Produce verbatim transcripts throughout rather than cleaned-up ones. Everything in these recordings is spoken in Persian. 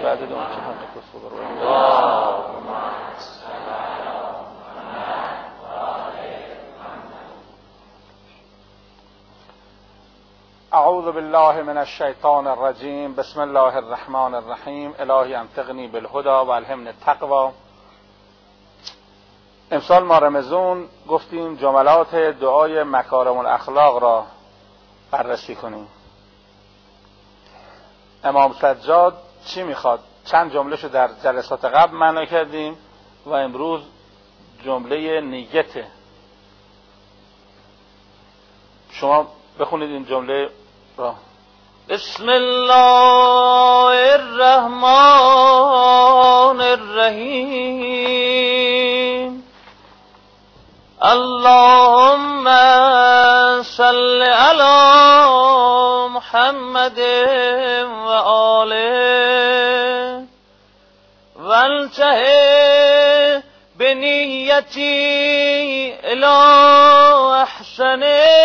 بعدد اون که حق کفر رو اعوذ بالله من الشیطان الرجیم. بسم الله الرحمن الرحیم. الهی انطقنی بالهدى و الهمنی التقوی. امسال ما رمضان گفتیم جملات دعای مکارم الاخلاق را بررسی کنیم. امام سجاد چی میخواد؟ چند جملهشو در جلسات قبل معنا کردیم و امروز جمله نیته. شما بخونید این جمله را. بسم الله الرحمن الرحیم. اللهم صل علی محمد و آله وانتهی بنیتی الی احسن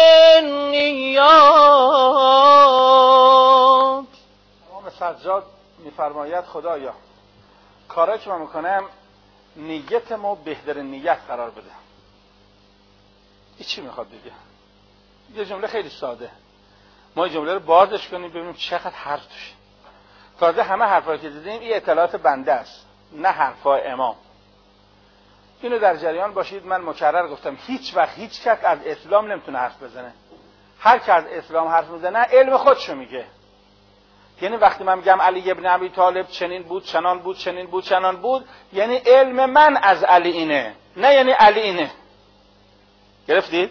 النیات. امام سجاد میفرماید خدایا کارایی که من میکنم نیتمو بهترین نیت قرار بده. این چی میخواد دیگه؟ یه جمله خیلی ساده. ما این جمله رو بازش کنیم ببینیم چقدر حرف توشه. تازه همه حرفایی که دیدیم این اطلاعات بنده است، نه حرفای امام. اینو در جریان باشید. من مکرر گفتم هیچ وقت هیچ کس از اسلام نمیتونه حرف بزنه. هر کی از اسلام حرف میزنه علم خودشو میگه. یعنی وقتی من میگم علی ابن ابی طالب چنین بود چنان بود چنین بود چنان بود، یعنی علم من از علی اینه، نه یعنی علی اینه. گرفتید؟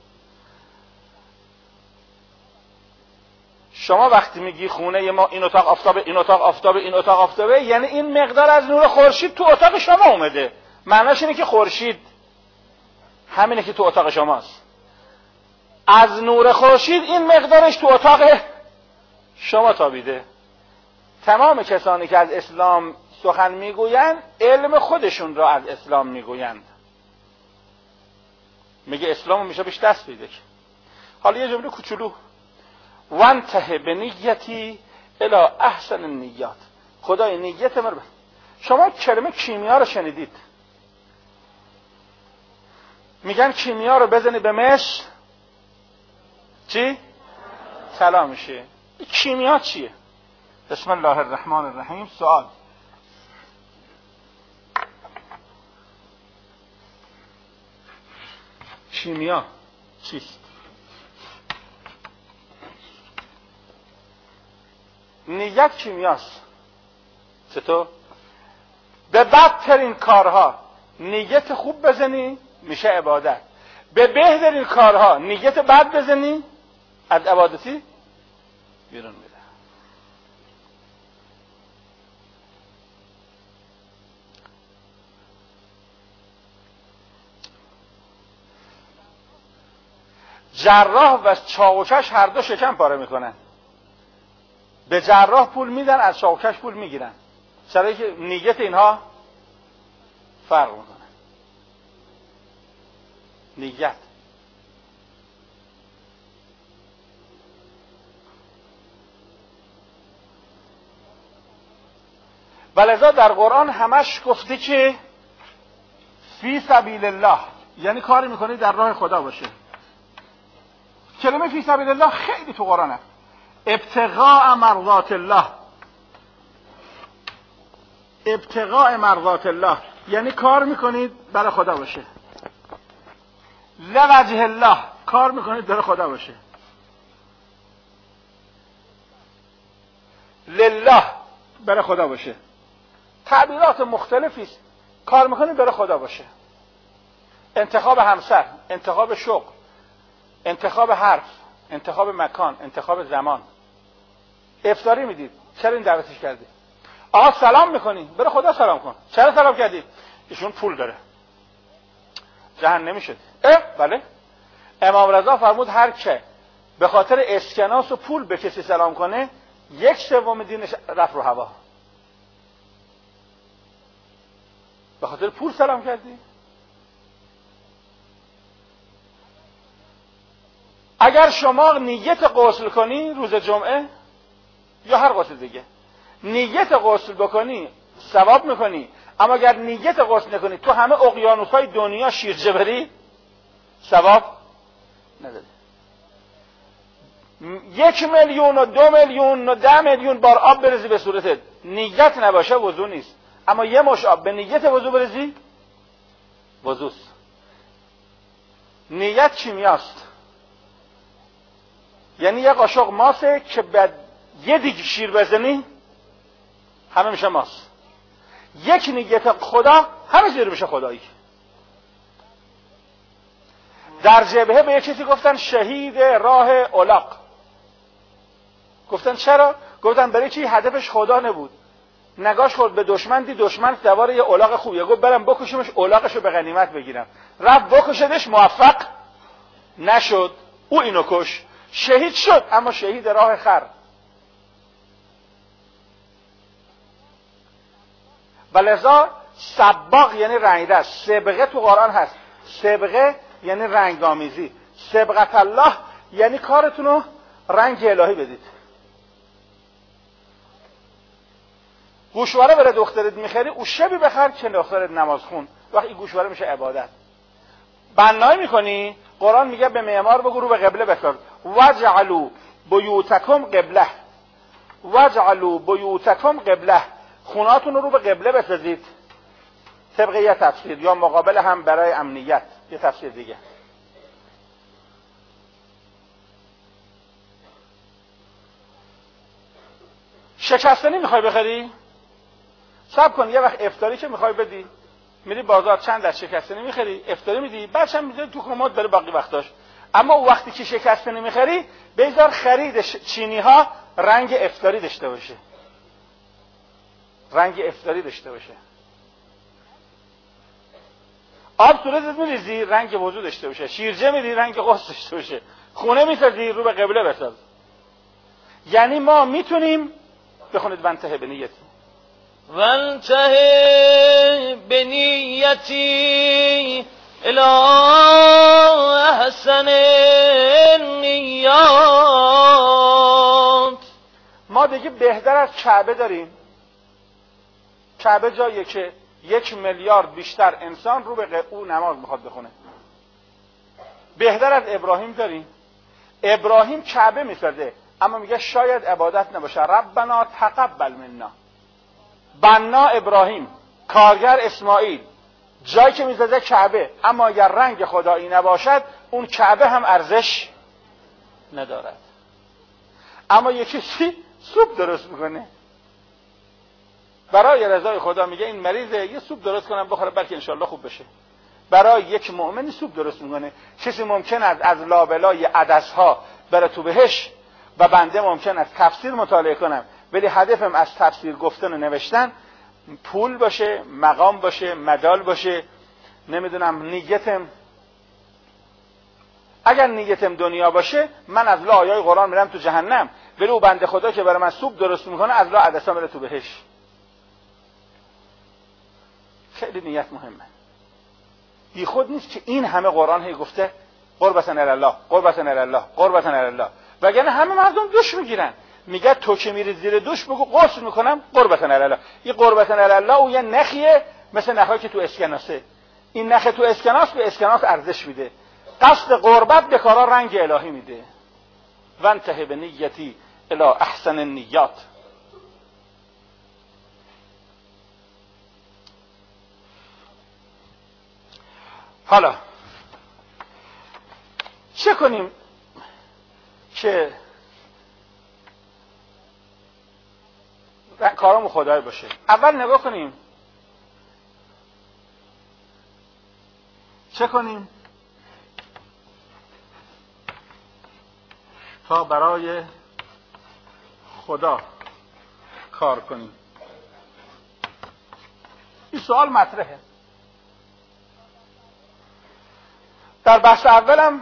شما وقتی میگی خونه ما این اتاق آفتابه این اتاق آفتابه این اتاق آفتابه، یعنی این مقدار از نور خورشید تو اتاق شما اومده. معناش اینه که خورشید همینه که تو اتاق شماست. از نور خورشید این مقدارش تو اتاق شما تابیده. تمام کسانی که از اسلام سخن میگویند علم خودشون را از اسلام میگویند. میگه اسلام میشه بهش دست پیدا. حالا یه جمله کوچولو، وانتهی بنیتی الی احسن النیات. خدای نیت من. شما کلمه کیمیا رو شنیدید؟ میگن کیمیا رو بزنی به مس چی؟ طلا میشه. کیمیا چیه؟ بسم الله الرحمن الرحیم. سوال: کیمیا چیست؟ نیت کیمیاست. چطور؟ به بدترین کارها نیت خوب بزنی میشه عبادت. به بهترین کارها نیت بد بزنی از عبادتی بیرون میره. جراح و چاوکش هر دو شکم پاره میکنن. به جراح پول میدن، از چاوکش پول میگیرن. چرا که نیت اینها فرق میکنه. نیت ولذا در قرآن همش گفته که فی سبیل الله، یعنی کاری میکنی در راه خدا باشه. کلمه فی سبیل الله خیلی تو قرآن هست. ابتغاء مرضات الله، ابتغاء مرضات الله یعنی کار میکنید برای خدا باشه. لوجه الله، کار میکنید برای خدا باشه. لله، برای خدا باشه. تعبیرات مختلفی است. کار میکنید برای خدا باشه. انتخاب همسر، انتخاب شغل، انتخاب حرف، انتخاب مکان، انتخاب زمان. افطاری میدید، چرا این دعوتش کردی؟ آقا سلام میکنی، برای خدا سلام کن. چرا سلام کردی؟ ایشون پول داره، جهنمی شد. اه بله. امام رضا فرمود هر که به خاطر اسکناس و پول به کسی سلام کنه یک سوم دینش رفت رو هوا. به خاطر پول سلام کردی؟ اگر شما نیت غسل کنی روز جمعه یا هر غسل دیگه، نیت غسل بکنی ثواب میکنی، اما اگر نیت غسل نکنی تو همه اقیانوس‌های دنیا شیرجه بری ثواب نداری. یک میلیون و دو میلیون و ده میلیون بار آب برزی به صورتت، نیت نباشه وضو نیست. اما یه مش آب به نیت وضو برزی وضوست. نیت کیمیاست. یعنی یه قاشق ماسه که بعد یه دیگه شیر بزنی همه میشه ماس. یک نیت خدا همه زیر میشه خدایی. در جبهه به یه کسی گفتن شهید راه الاغ. گفتن چرا؟ گفتن برای چی؟ هدفش خدا نبود، نگاش خورد به دشمن، دید دشمن سوار یه الاغ خوبیه، گفت برم بکشمش الاغشو به غنیمت بگیرم. رفت بکشدش، موفق نشد، او اینو کش، شهید شد، اما شهید راه خر. و لذا سباق یعنی رنگیده است. سبقه تو قرآن هست. سبقه یعنی رنگامیزی. سبقت الله یعنی کارتون رو رنگ الهی بدید. گوشواره برای دخترت میخری، او شبی بخر که دخترت نماز خون. وقتی این گوشواره میشه عبادت. بنایی میکنی، قرآن میگه به معمار بگو رو به قبله بساز. وجعلوا بیوتکم قبله، وجعلوا بیوتکم قبله، خوناتون رو به قبله بسازید. طبق یه تفسیر، یا مقابل هم برای امنیت یه تفسیر دیگه. شکستنی میخوای بخری؟ صبر کن، یه وقت افطاری که میخوای بدی، میری بازار چند از شکستنی میخری، افطاری میدی، بعدش هم میذاری تو کمد برای باقی وقتاش. اما اون وقتی که شکستنی میخری بذار خرید چینی ها رنگ افطاری داشته باشه، رنگ افطاری داشته باشه. آب صورتت میریزی رنگ وضو داشته باشه، شیرجه میدی رنگ غسل داشته باشه، خونه میسازی رو به قبله بساز. یعنی ما میتونیم، بخونید وانتهی به نیتی، وانتهی به نیتی الی احسن نیات. ما دیگه بهتر از کعبه داریم. کعبه جاییه که یک میلیارد بیشتر انسان رو به او نماز میخواد بخونه. بهتر از ابراهیم داریم. ابراهیم کعبه میسازه اما میگه شاید عبادت نباشه، ربنا تقبل منا. بنا ابراهیم، کارگر اسماعیل، جایی که میسازه کعبه، اما اگر رنگ خدایی نباشد اون کعبه هم ارزش ندارد. اما یکی چی؟ سوپ درست میکنه برای رضای خدا، میگه این مریضه یه سوپ درست کنم بخوره بلکه انشالله خوب بشه. برای یک مؤمن سوپ درست میکنه. کسی ممکن است از لابلای عدسها بره تو بهش و بنده ممکن است تفسیر مطالعه کنم ولی هدفم از تفسیر گفتن و نوشتن پول باشه، مقام باشه، مدال باشه، نمیدونم نیتم، اگر نیتم دنیا باشه من از لا آیای قرآن میرم تو جهنم، ولی او بنده خدا که برای من سوپ درست میکنه از لا عدسا میره تو بهش. خیلی نیت مهمه. بی خود نیست که این همه قرآن هی گفته قربتاً الی الله، قربتاً الی الله، قربتاً الی الله، وگرنه همه مردم دوش میگیرن. میگه تو که میری زیر دوش بگو غسل میکنم قربتاً الی الله. این قربتاً الی الله او یه نخیه مثل نخایی که تو اسکناسه. این نخ تو اسکناس به اسکناس ارزش میده. قصد قربت به کارا رنگ الهی میده. وانتهی به نیتی الی احسن النیات. حالا چه کنیم که کارامون خدای باشه؟ اول نگاه کنیم چه کنیم تا برای خدا کار کنیم. این سوال مطرحه. در بحث اولم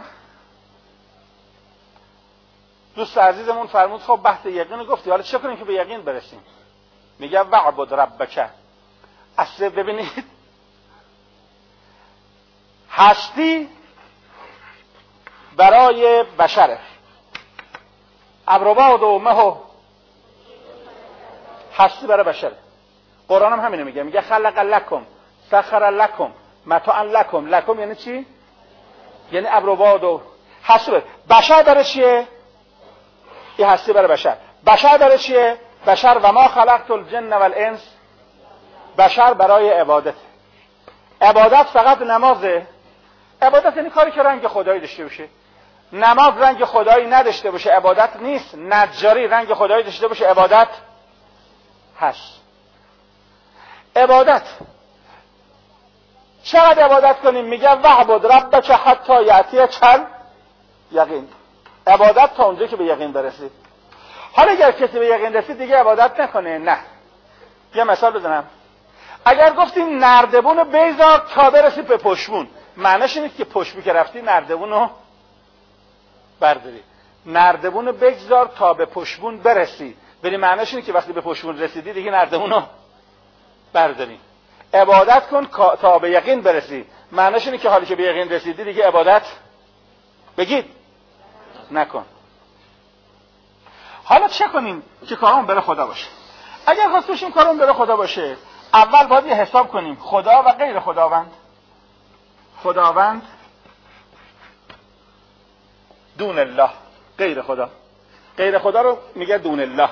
دوست عزیزمون فرمود خب بحث یقین گفتی، حالا چه کنیم که به یقین برسیم؟ میگه وعبد ربک. اصلا ببینید هستی برای بشره. ابروباد و مه هستی برای بشره. قرآن هم همینو میگه، میگه خلق لکم سخر لکم متاعا لکم. لکم یعنی چی؟ یعنی ابروباد و هستی. بشر برای چیه؟ این هستی برای بشر. بشر برای چیه؟ بشر و ما خلقت الجن والانس، بشر برای عبادت. عبادت فقط نمازه؟ عبادت یعنی کاری که رنگ خدایی داشته باشه. نماز رنگ خدایی نداشته باشه عبادت نیست. نجاری رنگ خدایی داشته باشه عبادت هست. عبادت چقدر عبادت کنیم؟ میگه وعبد ربک حتی یأتی چل یقین. عبادت تا اونجا که به یقین برسید. حالا اگر کسی به یقین رسید دیگه عبادت نکنه؟ نه. یه مثال بزنم. اگر گفتیم نردبون بیزار تا برسید به پشمون، معنیش نیست که پشمی که رفتی نردبون رو برداری. نردبون بگذار تا به پشمون برسی، ولی معنیش اینه که وقتی به پشمون رسیدی دیگه نردبون رو برداری. عبادت کن تا به یقین برسی، معنیش اینه که حالی که به یقین رسیدی دیگه عبادت بگید نکن. حالا چه کنیم که کارمون بره خدا باشه؟ اگر خواست باشیم کارمون بره خدا باشه، اول باید یه حساب کنیم خدا و غیر خداوند. خداوند دون الله، غیر خدا. غیر خدا رو میگه دون الله.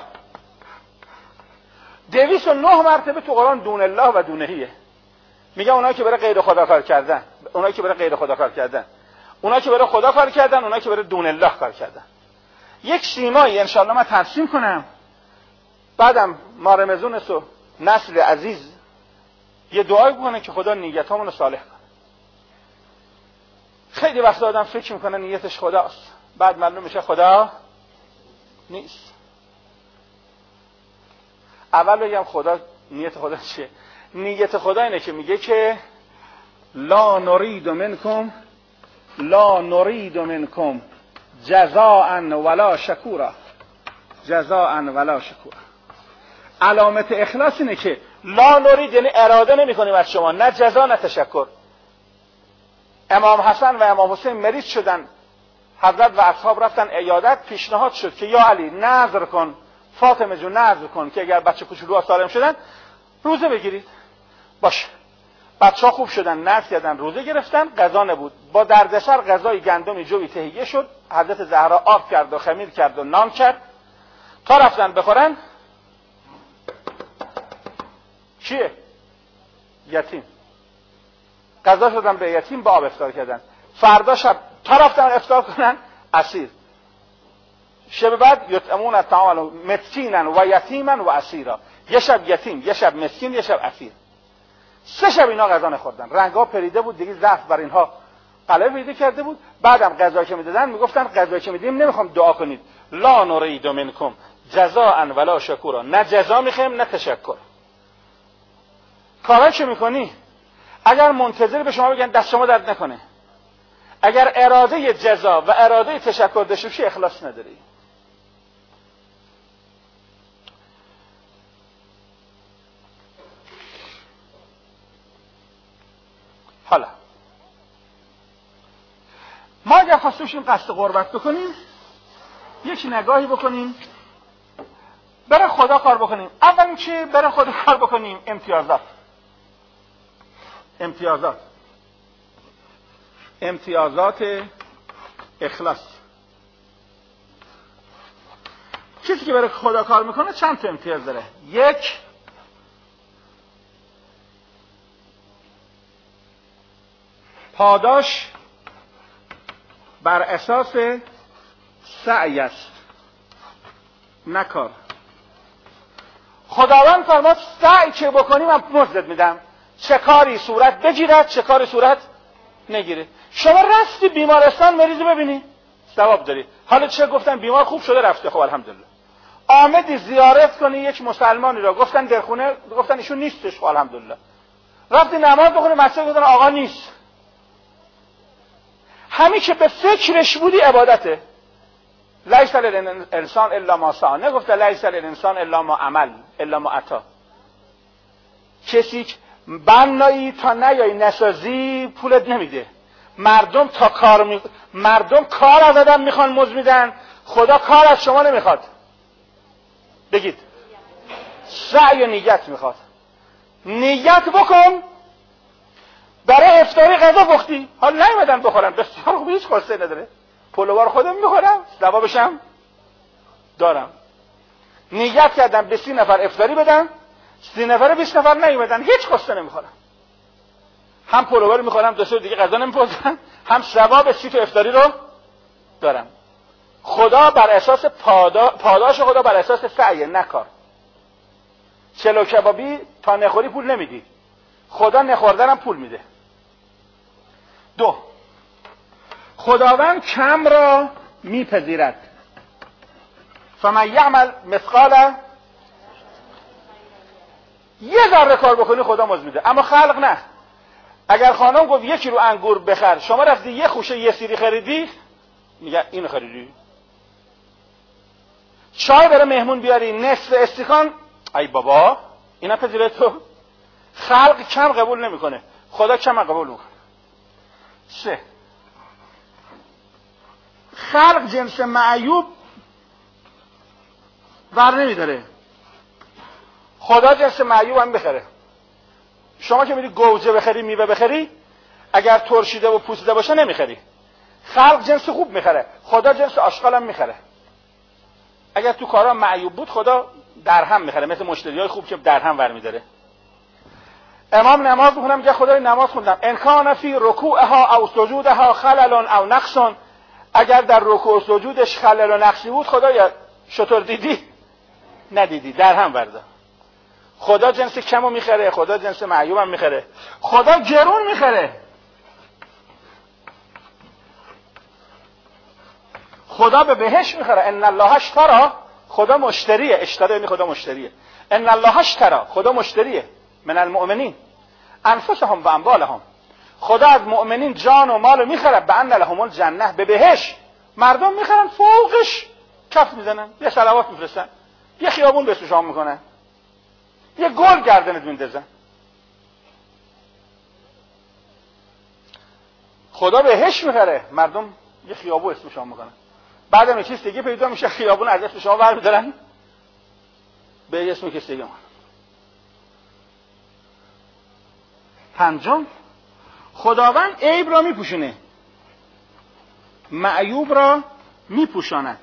دویست و نه مرتبه تو قرآن دون الله و دونهیه. میگه اونایی که برای غیر خدا کار کردن، اونایی که برای غیر خدا کار کردن، اونایی که برای خدا کار کردن، اونایی که برای دون الله کار کردن. یک سیمایی انشالله من ترسیم کنم، بعدم ما رمزونس و نسل عزیز یه دعای بکنه که خدا نیتامون رو صالح کنه. خیلی وقت آدم فکر میکنه نیتش خداست، بعد معلوم میشه خدا نیست. اول بگم خدا نیت خدا چیه؟ نیت خدا اینه که میگه که لا نرید منکم لا نرید منکم جزاء ولا شکورا. جزاء ولا شکورا. علامت اخلاص اینه که لا نرید یعنی اراده نمی کنیم از شما، نه جزا نه تشکر. امام حسن و امام حسین مریض شدن، حضرت و اصحاب رفتن عیادت، پیشنهاد شد که یا علی نذر کن، فاطمه جون نذر کن که اگر بچه کوچولوها سالم شدن روزه بگیرید. باشه. بچه‌ها خوب شدن، نذر کردن، روزه گرفتن، غذا نبود. با دردسر غذای گندمی جوی تهیه شد، حضرت زهرا آب کرد و خمیر کرد و نان کرد تا رفتن بخورن. چیه؟ یتیم. غذا شدن به یتیم، با آب افطار کردن. فردا شب تا رفتن افطار کنن اسیر. شب بعد یطعمون الطعام مسکینا و یتیما و اسیرا. یه شب یتیم، یه شب مسکین، یه شب اسیر. سه شب اینا غذا نخوردن. رنگا پریده بود دیگه، ضعف بر اینها غلبه پیدا کرده بود. بعدم غذا که میدادن میگفتن غذا که میدیم نمیخوام دعا کنید، لا نرید منکم جزاء ولا شکورا. نه جزا میخوایم نه تشکر. کارا چه میکنی؟ اگر منتظر به شما بگن دست شما درد نکنه، اگر اراده جزا و اراده تشکر داشته باشی اخلاص نداری. حالا ما اگر خواست باشیم قصد قربت بکنیم، یک نگاهی بکنیم برای خدا کار بکنیم. اول این چه برای خدا کار بکنیم؟ امتیازات. امتیازات امتیازات اخلاص. کسی که برای خدا کار میکنه چند تا امتیاز داره. یک، پاداش بر اساس سعی است، نه کار. خداوند فرمود سعی که بکنی من مزدت میدم، چه کاری صورت بگیرد چه کاری صورت نگیره. شما رفتی بیمارستان مریض ببینی ثواب داری. حالا چه گفتن بیمار خوب شده رفته، خب الحمدلله. آمدی زیارت کنی یک مسلمانی را، گفتن در خونه، گفتن ایشون نیستش، خب الحمدلله. رفتی نماز بخونی مسجد، گفتن آقا نیست. همین که به فکرش بودی عبادته. لیس للانسان الا ما سعی. نگفت لیس للانسان الا ما عمل الا ما عطا. کسی بنایی تا نیای نسازی پولت نمیده. مردم تا کار می... مردم کار از آدم میخوان مزد میدن، خدا کار از شما نمیخواد. بگید سعی و نیت میخواد. نیت بکن برای افطاری غذا پختی، حالا نیومدن بخورن، بسیار خوب، هیچ قصه نداره، پلوار خودم میخورم، ثوابشم دارم. نیت کردم به سی نفر افطاری بدم، سی نفر بیست نفر نیومدن، هیچ قصه نمیخورم، هم پلوار میخورم، دو سه دیگه غذا نمیپزم، هم ثواب سی تا افطاری رو دارم. خدا بر اساس پادا... پاداش خدا بر اساس سعی، نه کار. چلو کبابی تا نخوری پول نمیدی، خدا نخوردنم پول میده. دو، خداوند کم را میپذیرد. فمن یعمل مثقال، یه ذره کار بکنی خدا مزد میده، اما خلق نه. اگر خانم گفت یک کیلو انگور بخر، شما رفتی یه خوشه یه سیری خریدی، میگه اینو خریدی. چای برای مهمون بیاری نصف استکان، ای بابا اینا پذیره تو. خلق کم قبول نمیکنه، خدا کم قبول میکنه. سه، خلق جنس معیوب ور نمیداره، خدا جنس معیوب هم بخره. شما که میری گوجه بخری، میوه بخری، اگر ترشیده و پوسیده باشه نمیخری. خلق جنس خوب میخره، خدا جنس آشغال هم میخره. اگر تو کارا معیوب بود خدا درهم میخره، مثل مشتریای خوب که درهم ور میداره. امام نماز میخونم میگه خدای نماز خوندم، ان کان فی رکوعها او سجودها خلل او نقص، اگر در رکوع و سجودش خلل و نقصی بود خدایا شطور دیدی؟ ندیدی، درهم ورده. خدا جنس کمو میخره، خدا جنس معیوب هم میخره، خدا گرون میخره. خدا به بهش میخره. ان الله اشتری، خدا مشتریه، اشتری یعنی خدا مشتریه. ان الله اشتری، خدا مشتریه، من المؤمنین انفسهم و اموالهم، خدا از مؤمنین جان و مال میخره، بان لهم الجنه، به بهش. مردم میخرن فوقش کف میزنن، یه صلوات میفرستن، یه خیابون به سوشام میکنن، یه گل گردنت میندازن. خدا بهش میخره، مردم یه خیابون اسمشون میکنن. بعدم یه چیز دیگه پیدا میشه، خیابون از اسم شما برمیدارن به اسم کسی دیگه. پنجم، خداوند عیب را میپوشونه، معیوب را میپوشاند.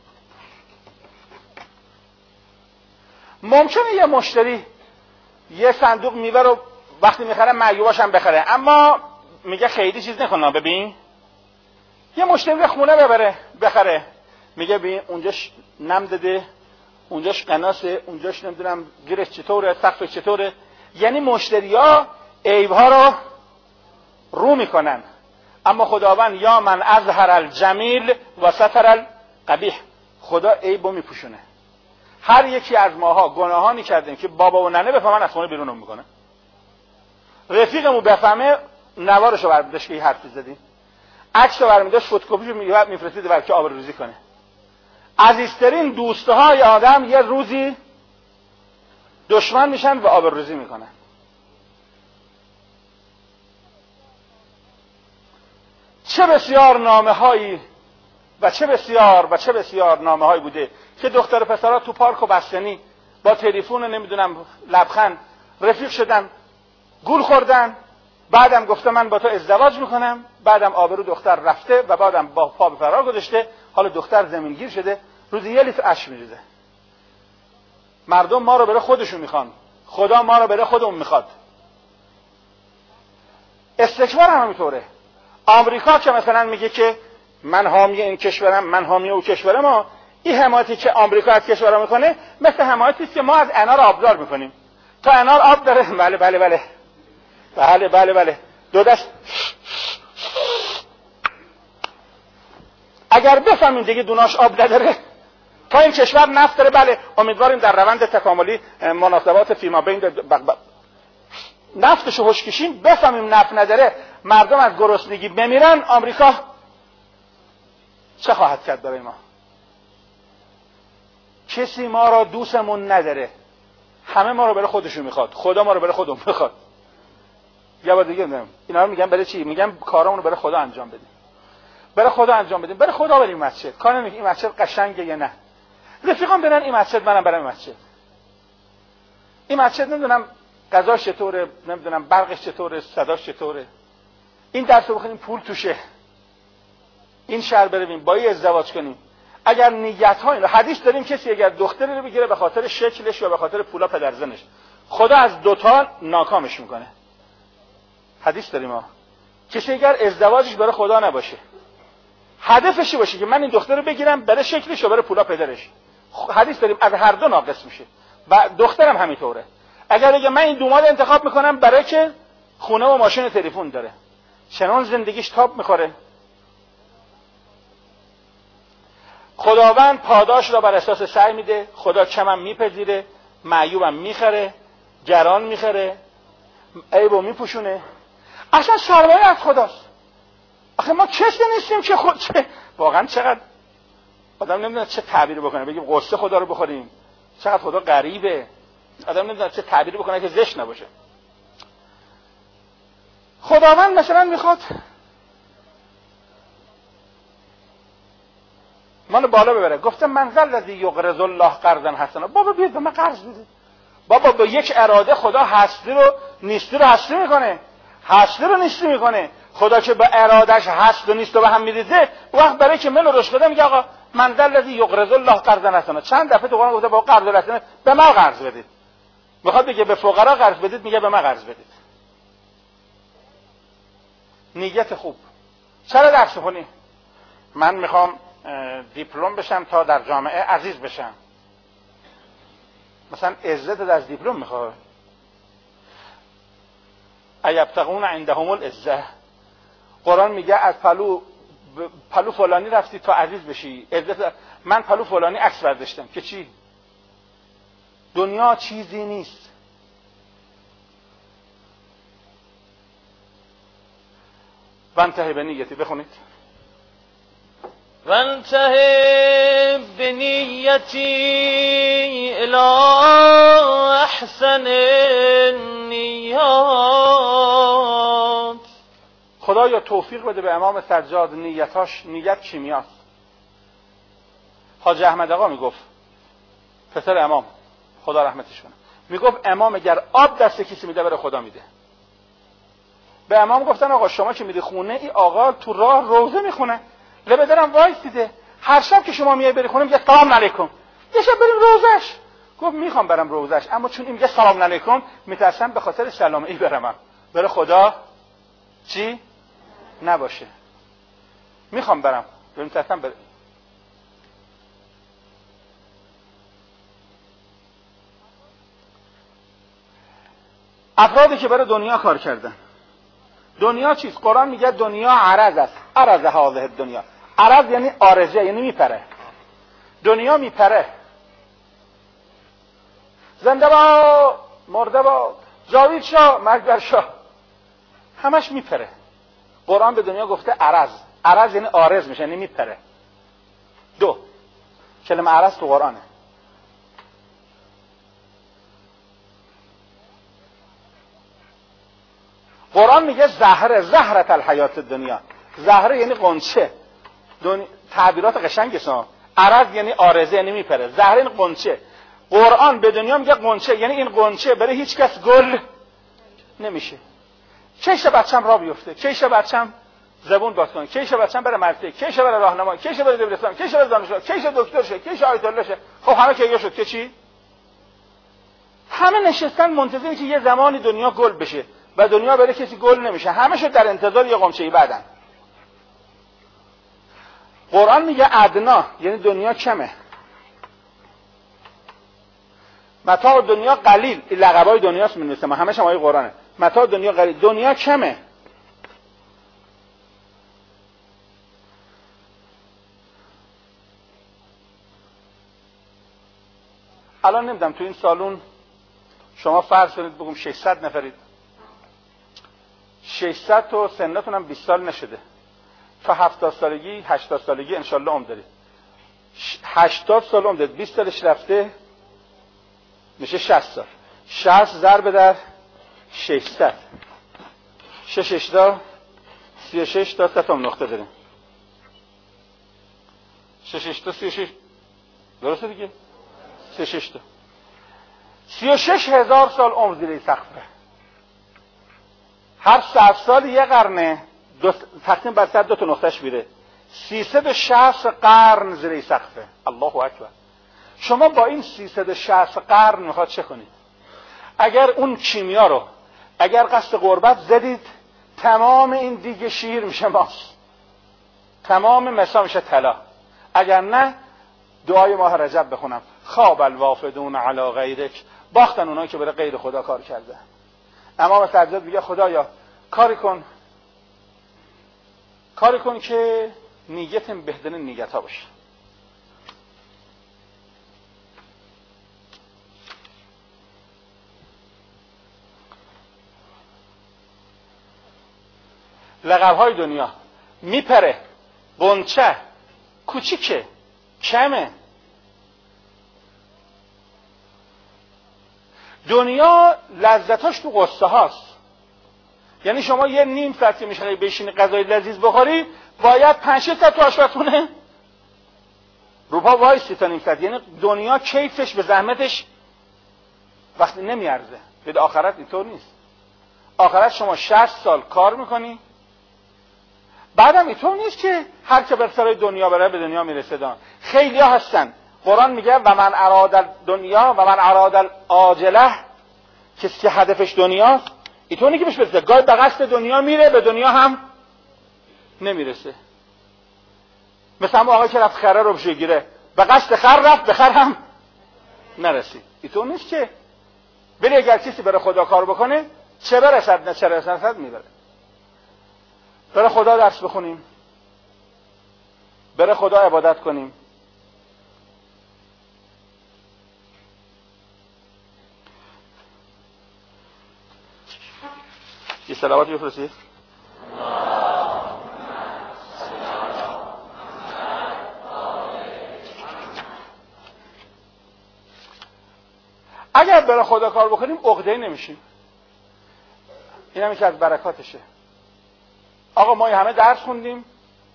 ممکنه یه مشتری یه صندوق میوه رو وقتی میخره معیوباش هم بخره، اما میگه خیلی چیز نکنه. ببین یه مشتری به خونه ببره بخره، میگه ببین اونجاش نم داده، اونجاش قناسه، اونجاش نمیدونم گیرش چطوره، سقفش چطوره. یعنی مشتری‌ها عیب‌ها رو رو میکنن، اما خداوند یا من اظهر الجمیل و ستر القبیح، خدا عیبو میپوشونه. هر یکی از ماها گناهانی کردیم که بابا و ننه بفهمن از خونه بیرونم میکنه، رفیقمو بفهمه نوارشو برمی‌داشت که حرفی زدیم، عکسو برمی‌داشت فتوکپیشو میفرستید بلکه آبروریزی کنه. عزیزترین دوستهای آدم یه روزی دشمن میشن و آبروریزی میکنن. چه بسیار نامه هایی و چه بسیار و چه بسیار نامه هایی بوده که دختر و پسرها تو پارک و بستنی با تلفن نمیدونم لبخند رفیق شدن، گول خوردن، بعدم گفته من با تو ازدواج میکنم، بعدم آبرو دختر رفته و بعدم با پا به فرار گذاشته، حالا دختر زمینگیر شده، روزی یه لیتر اشک میریزه. مردم ما رو برای خودشون میخوان، خدا ما رو برای خودمون میخواد. استکبار هم همینطوره. آمریکا که مثلا میگه که من حامی این کشورم، من حامی اون کشورم، ما این حمایتی که آمریکا از کشورها میکنه مثل حمایتی است که ما از انار آبدار میکنیم. تا انار آب داره، بله بله بله بله بله بله دو دست. اگر بفهمیم دیگه دوناش آب نداره، تا این کشور نفت داره، بله امیدواریم در روند تکاملی مناسبات فیما بین نفتشو هوش کشیم، بفهمیم نفت نداره، مردم از گرسنگی بمیرن، آمریکا چه خواهد کرد برای ما؟ کسی ما را دوستمون نداره، همه ما رو برای خودشون میخواد، خدا ما رو برای خودمون میخواد. یه بار دیگه میگم اینا رو میگم برای چی؟ میگم کارامون رو برای خدا انجام بدیم، برای خدا انجام بدیم، برای خدا بریم مسجد. کار نمیگه این مسجد قشنگه یا نه، رفیقام برن این مسجد، منم برم این مسجد. این مسجد نمیدونم غذاش چطوره، نمیدونم برقش چطوره، صداش چطوره. این درس رو بخونیم پول توشه. این شهر برویم با این ازدواج کنیم. اگر نیت ها اینو حدیث داریم کسی اگر دختری رو بگیره به خاطر شکلش یا به خاطر پولا پدرزنش، خدا از دوتا ناکامش میکنه. حدیث داریم ها. کسی اگر ازدواجش برای خدا نباشه، هدفش باشه که من این دختر رو بگیرم برای شکلش یا برای پولا پدرش، حدیث داریم از هر دو ناقص میشه. و دخترم همینطوره. اگر اگه من این دوماد انتخاب میکنم برای که خونه و ماشین و تلفن داره، چنان زندگیش تاب میخوره. خداوند پاداش را بر اساس سعی میده. خدا کمم میپذیره، معیوبم میخره، گران میخره، عیبو میپوشونه. اصلا سرمایه از خداست. آخه ما کسی نیستیم که خود چه واقعا چقدر آدم نمیدونه چه تعبیری بکنه. بگیم قصه خدا رو بخوریم، چقدر خدا غریبه. آدم نمیدونه چه تعبیری بکنه که زشت نباشه. خداوند مثلا میخواد منو بالا ببره. گفتم منزل الذی یقرض الله قرضا حسنا. بابا بیاد به من قرض بده. بابا با یک اراده خدا هستی رو نیستی رو هستی میکنه، هستی رو نیستی میکنه. خدا که با ارادش هست و نیست رو به هم میریزه، وقت برای که منو رشد بده میگه آقا منزل الذی یقرض الله قرضا حسنا. چند دفعه تو قرآن گفته با قرض حسنا به من قرض بدید. میخواد بگه به فقرا قرض بدید، میگه به من قرض بدید. نیت خوب. چرا درس خونی؟ من میخوام دیپلم بشم تا در جامعه عزیز بشم. مثلا عزت از دیپلم میخواد. ایبتغون عندهم العزه. قرآن میگه از پلو پلو فلانی رفتی تا عزیز بشی. عزت. من پلو فلانی عکس برداشتم که چی؟ دنیا چیزی نیست. وانتهی به نیتی. بخونید. وانتهي بنيتي إلى أحسن النيات. خدایا توفیق بده به امام سجاد نیتاش نیت کیمیاست. حاج احمد آقا میگفت، پسر امام خدا رحمتش کنه، میگفت امام اگر آب دست کسی میده برای خدا میده. به امام گفتن آقا شما که میدی خونه، این آقا تو راه روزه میخونه، لبه درم وایسیده، هر شب که شما میای بری خونه میگه سلام علیکم، یه شب بریم روزش. گفت میخوام برم روزش، اما چون این میگه سلام علیکم میترسم به خاطر سلام ای برم، برای خدا چی نباشه. میخوام برم، میترسم برم. افرادی که برای دنیا کار کردن. دنیا چیست؟ قرآن میگه دنیا عرض است. عرض هذه دنیا. عرض یعنی آرزه، یعنی میپره. دنیا میپره. زنده باد، مرده باد، جاوید شاه، مرگ بر شاه، همش میپره. قرآن به دنیا گفته عرض. عرض یعنی آرز میشه، یعنی میپره. دو کلمه عرض تو قرآنه. قرآن میگه زهره، زهرت الحیات دنیا. زهره یعنی قنچه. دنیا... تعبیرات قشنگه شما. عرض یعنی آرزه، یعنی میپره. زهره یعنی قنچه. قرآن به دنیا میگه قنچه، یعنی این قنچه برای هیچ کس گل نمیشه. چه بچه‌م را بیفته، چه بچه‌م زبون باز کنه، چه بچه‌م بره مدرسه، چه بره راهنمایی، چه بره دبیرستان، چه بره دانشگاه، چه دکتر شه، چه آیت الله شه. خب همه که شد که چی؟ همه نشستن منتظری که یه زمانی دنیا گل بشه و دنیا برای کسی گل نمیشه. همه شو در انتظار یه قمچه‌ای بعدن. قرآن میگه ادنا یعنی دنیا کمه. متاع دنیا قلیل، این لقبای دنیاست می‌نویسه، ما همه شمای قرآنه. متاع دنیا قلیل، دنیا کمه. الان نمیدونم تو این سالون شما فرض کنید بگم ششصد نفرید، ششصد تو سنتون هم بیست سال نشده، تا هفتاد سالگی هشتاد سالگی انشالله عمر دارید. هشتاد سال عمر دارید، بیست سالش رفته میشه شصت سال. شصت ضرب در ششصد، شش اشتا سی و شش تا ست هم نقطه داریم. شش اشتا سی و شش درسته دیگه؟ سی و شش تا سی و شش هزار سال عمر زیر سقفه. هر صد سال یه قرنه، دو تقسیم بر صد دو تا نقطهش میره. سیصد و شصت قرن زیر سقفه. الله اکبر. شما با این سیصد و شصت قرن میخواد چه کنید؟ اگر اون کیمیا رو اگر قصد قربت زدید، تمام این دیگه شیر میشه ماست، تمام مسا میشه طلا. اگر نه دعای ماه رجب بخونم، خواب الوافدون علی غیرک، باختن اونایی که برای غیر خدا کار کرده. امام سجاد میگه خدایا کاری کن، کاری کن که نیت بهترین نیت ها باشه. لقب های دنیا میپره، غنچه، کوچیکه، کمه. دنیا لذتاش تو قصه هاست. یعنی شما یه نیم ساعت که میشه بشینی غذای لذیذ بخوری، باید پنج شش ساعت تو آشپزخونه رو پا وایسی تا نیم ساعت. یعنی دنیا کیفش به زحمتش وقتی نمیارزه. به آخرت اینطور نیست. آخرت شما شصت سال کار میکنی، بعدم اینطور نیست که هر که به سرای دنیا بره به دنیا میرسه. دان خیلی ها هستن. قرآن میگه و من اراد دنیا و من اراد العاجله، کسی که هدفش دنیاست اینطور نیست که بهش برسه. گاهی به قصد دنیا میره، به دنیا هم نمیرسه. مثلا هم آقای که رفت خره رو بگیره، به قصد خر رفت، به خر هم نرسید. اینطور نیست که بری اگر کسی بره خدا کار بکنه چه برسد نه چه رسد میبره. بره خدا درس بخونیم، بره خدا عبادت کنیم. یه صلواتی بفرستید. اگر برای خدا کار بکنیم عقده‌ای نمیشیم. این هم یکی از برکاتشه. آقا ما همه درس خوندیم،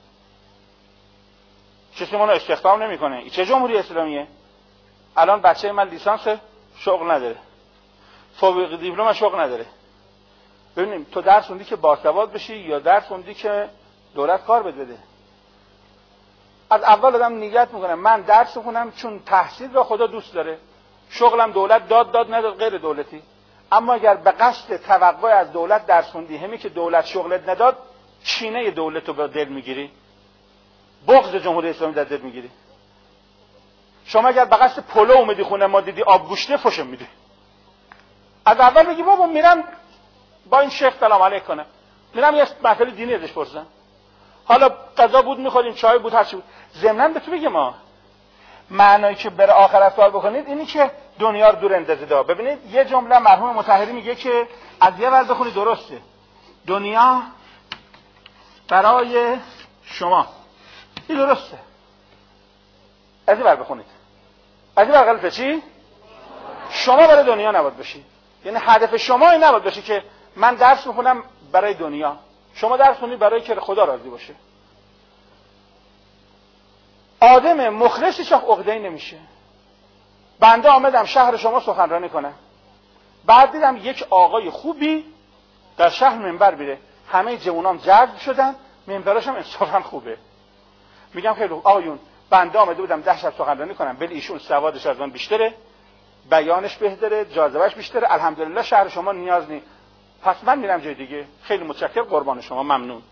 کسی ما رو استخدام نمیکنه. این چه جمهوری اسلامیه؟ الان بچه من لیسانس شغل نداره، فوق دیپلم شغل نداره. ببینیم تو درس خوندی که باسواد بشی یا درس خوندی که دولت کار بده؟ از اول آدم نیت میکنه من درس بخونم چون تحصیل را خدا دوست داره، شغلم دولت داد داد نداد غیر دولتی. اما اگر به قصد توقع از دولت درس خوندی، همین که دولت شغلت نداد، کینه دولت رو به دل میگیری، بغض جمهوری اسلامی در دل میگیری. شما اگر به قصد پلو اومدی خونه ما دیدی آب گوشته فوشم میدی، از اول بگی بابا میرم با این شیخ سلام علیک کنه، میرم یه مسئله دینی ازش پرسم. حالا غذا بود میخوریم، چای بود، هر چی بود. ضمناً به تو بگم ما معنایی که بر آخرت کار بکنید اینی که دنیا رو دور اندازید. ببینید یه جمله مرحوم مطهری میگه که از یه ور بخونید درسته، دنیا برای شما، این درسته. از این ور بخونید، از این ور غلطه. چی؟ شما برای دنیا نباید بشی. یعنی هدف شما این نباید بشه که من درس میخونم برای دنیا. شما درس خونید برای که خدا راضی باشه. آدم مخلصش عقده‌ای نمیشه. بنده آمدم شهر شما سخنرانی کنم، بعد دیدم یک آقای خوبی در شهر منبر میره، همه جوانان جذب شدن، منبرش هم انصافا خوبه. میگم خیلی آقایون، بنده آمده بودم ده شب سخنرانی کنم، ولی ایشون سوادش از من بیشتره، بیانش بهتره، جاذبهش بیشتره، الحمدلله شهر شما نیاز نیست، پس من میرم جای دیگه. خیلی متشکرم، قربان شما، ممنون.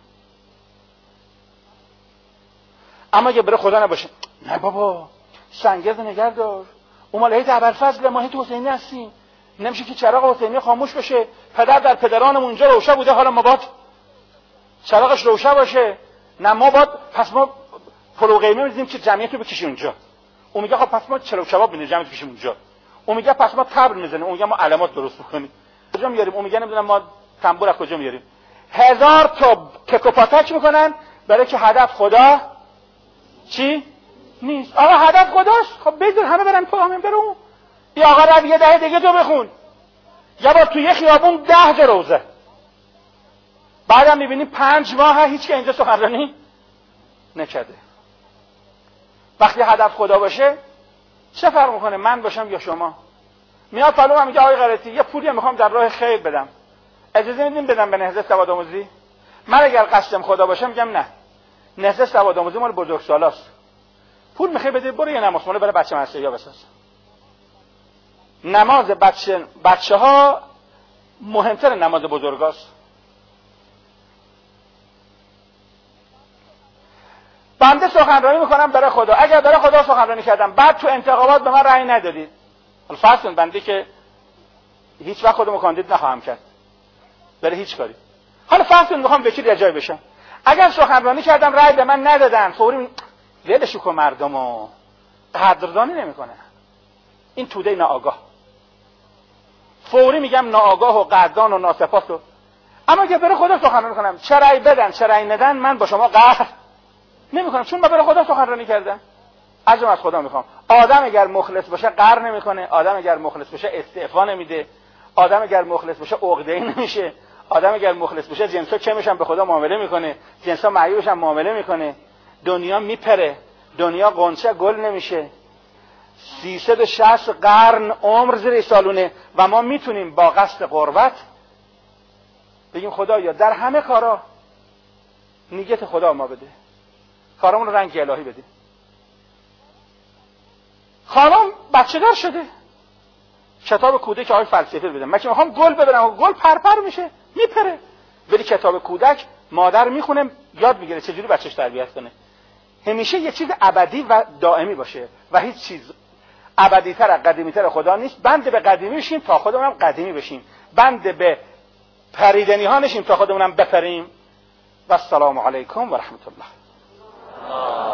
اما اگه بره خدا نباشه، نه بابا سنگرد نگه دار، اون مال هیئت ابوالفضل ما هیئت حسینی هستیم، نمیشه که چراغ حسینی خاموش بشه. پدر در پدرانمون اونجا روشن بوده، حالا ما باید چراغش روشن باشه. نه ما باید، پس ما پلو قیمه می‌ریزیم که جمعیت رو بکشیم اونجا. اون میگه خب پس ما چلو کباب می‌ریزیم جمعیت بکشیم اونجا. اون میگه پس ما تبر می‌زنیم، اون میگه ما علامات درست می‌کنیم. کجا میاریم؟ اون میگه نمیدونم ما تنبور از کجا میاریم. هزار تا تکوپاتک میکنن برای که هدف خدا چی؟ نیست. آقا هدف خداست، خب بذار همه برن تو همین برو. یا آقا رو یه دهه دیگه تو بخون. یا با تو یه خیابون ده جا روزه. بعدم میبینی پنج ماه هیچ که اینجا سخنرانی نکرده. وقتی هدف خدا باشه چه فرق میکنه من باشم یا شما؟ میاد پلو میگه آقای غلطی یه پولی میخوام در راه خیر بدم، اجازه میدین بدم به نهضت سواد آموزی؟ من اگر قصدم خدا باشه میگم نه، نهضت سواد آموزی مال بزرگسالاست، پول میخوای بده برو یه نماز خونه برای بچه مدرسه‌یا بساز. نماز بچه بچه‌ها مهمتر نماز بزرگاست. بنده سخنرانی میکنم برای خدا، اگر برای خدا سخنرانی کردم بعد تو انتخابات به من رأی ندادید، فرض کن بنده که هیچ وقت خودمو کاندید نخواهم کرد برای هیچ کاری، حالا فرض کن میخوام وکیل اجرایی بشم، اگر سخنرانی کردم رأی به من ندادن، فوری ولشو کن، مردمو قدردانی نمیکنه، این توده ناآگاه، فوری میگم ناآگاه و قدردان و ناسپاس و. اما اگه برای خدا سخنرانی کنم چه رأی بدن چه رأی ندن من با شما قهر نمیکنم، چون من برای خدا سخنرانی کردم، اجرم از خدا میخوام. آدم اگر مخلص باشه قهر نمیکنه، آدم اگر مخلص باشه استعفا نمیده، آدم اگر مخلص باشه عقده‌ای نمیشه، آدم اگر مخلص باشه جنسا چمش هم به خدا معامله میکنه، جنسا معیوبش هم معامله میکنه، دنیا میپره، دنیا قنچه گل نمیشه. سیصد و شصت قرن عمر زیر سالونه و ما میتونیم با قصد قربت بگیم خدایا در همه کارا نیت خدا ما بده، کارامون رو رنگ الهی بده. خانم بچه دار شده، کتاب کودک آقای فلسفی رو بدم، من که میخوام گل ببرم گل پرپر میشه میپره، ولی کتاب کودک مادر میخونه یاد میگیره چجوری بچهش تربیت کنه. همیشه یه چیز ابدی و دائمی باشه و هیچ چیز ابدی‌تر از قدیمی‌تر خدا نیست. بند به قدیمی بشیم تا خودمونم قدیمی بشیم، بند به پریدنی ها نشیم تا خودمونم بپریم. و السلام علیکم و رحمت الله.